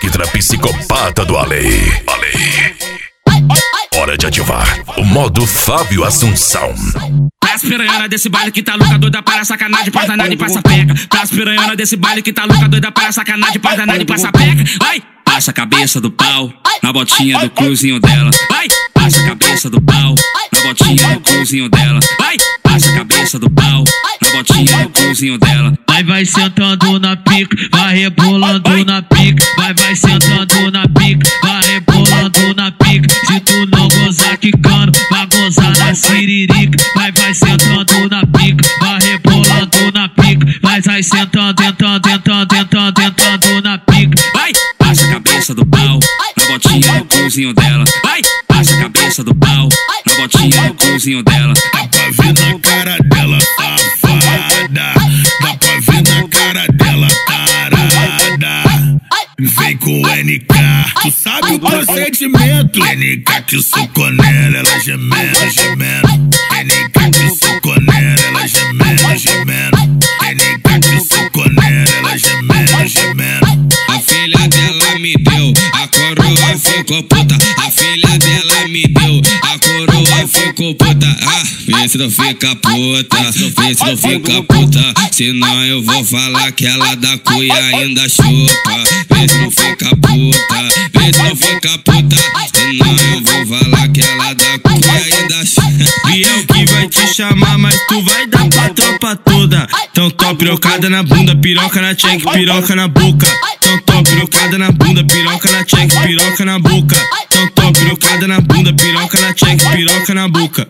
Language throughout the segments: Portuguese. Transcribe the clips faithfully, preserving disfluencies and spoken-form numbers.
Extra psicopata do Ale. Ale. Hora de ativar o modo Fábio Assunção. Pras piranhona desse baile que tá louca, doida para sacanagem, passa nada e passa pega. Pras piranhona desse baile que tá louca, doida para sacanagem, passa nada e passa pega. Vai! Passa a cabeça do pau na botinha do cruzinho dela. Vai! Passa a cabeça do pau na botinha do cruzinho dela. Vai! Passa a cabeça do pau na botinha do cruzinho dela. Vai, vai sentando na pica, vai rebolando na pica. Vai, vai sentando na pica, vai rebolando na pica. Se tu não gozar quicando, vai gozar na siririca. Vai, vai sentando na pica, vai rebolando na pica. Vai, vai sentando, tentando, tentando, tentando, tentando na pica. Vai! Passa a cabeça do pau na botinha do cruzinho dela. Vai! Passa a cabeça do pau na botinha do cruzinho dela. Dá pra ver na cara dela, safada. Dá pra ver na cara dela, tarada. Vem com o N K, tu sabe o procedimento. N K que socou nela, ela gemendo, gemendo. N K que socou nela, ela gemendo, gemendo. N K que socou nela, ela gemendo, gemendo. A filha dela me deu, a coroa ficou puta. A filha dela me deu, a coroa ficou puta. Ah, vê se não fica puta, vê se não fica puta. Senão eu vou falar que ela da cuia ainda chupa. Vê se não fica puta, vê se não fica puta. Senão eu vou falar que ela da cuia ainda chupa. Biel que vai te chamar, mas tu vai dar pra tropa toda. Então tó pirocada na bunda, piroca na check, piroca na boca. Então tó pirocada na bunda, piroca na check, piroca na boca. Então tó pirocada na bunda, piroca na check, piroca na boca.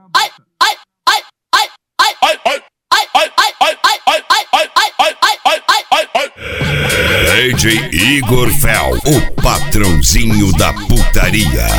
D J Igor Fel, o patrãozinho da putaria.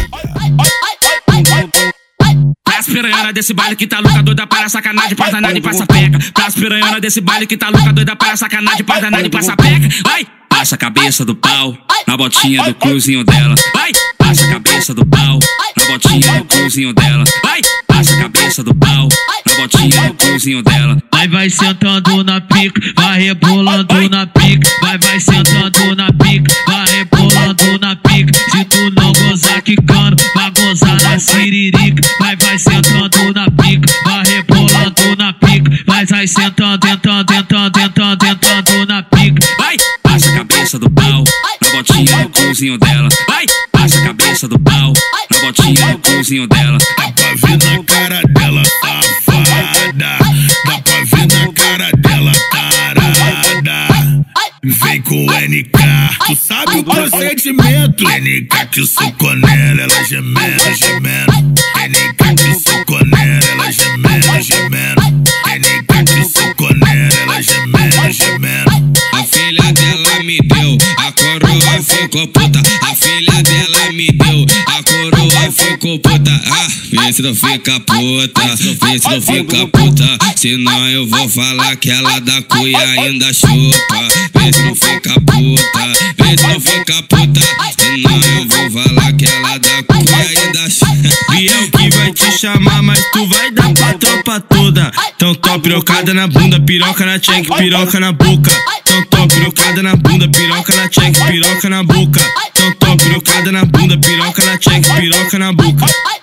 Pras piranhona desse baile que tá louca, doida para sacanagem, passa nada e passa pega. Pras piranhona desse baile que tá louca, doida para sacanagem, passa nada e passa pega. Vai! Passa a cabeça do pau na botinha do cruzinho dela. Vai! Passa a cabeça do pau na botinha do cruzinho dela. Vai! Passa a cabeça do pau na botinha do cruzinho dela. Vai, vai sentando na pica, vai rebolando na pica. Vai, vai sentando na pica, vai rebolando na pica. Se tu não gozar quicando, vai gozar na siririca. Vai, vai sentando na pica, vai rebolando na pica. Vai, vai sentando, tentando, tentando, tentando, tentando na pica. Vai! Passa a cabeça do pau na botinha do cruzinho dela. Vai! Passa a cabeça do pau na botinha do cruzinho dela. Dá pra ver na cara dela, safada. Dá pra ver na cara dela, tarada. Vem com o N K, tu sabe o procedimento. N K que socou nela, ela gemendo, gemendo. N K que socou nela, ela gemendo, gemendo. N K que socou nela, ela gemendo, gemendo. A filha dela me deu, a coroa ficou puta. A filha dela me deu, a coroa ficou puta. Ah, vê se não fica puta, vê se não fica puta. Senão eu vou falar que ela da cuia ainda chupa. Vê se não fica puta, vê se não fica puta. Senão eu vou falar que ela da cuia ainda chupa. Biel que vai te chamar, mas tu vai dar pra tropa toda. Então tó pirocada na bunda, piroca na check, piroca na boca. Então tó pirocada na bunda, piroca na check, piroca na boca. Então tó pirocada na bunda, piroca na check, piroca na boca.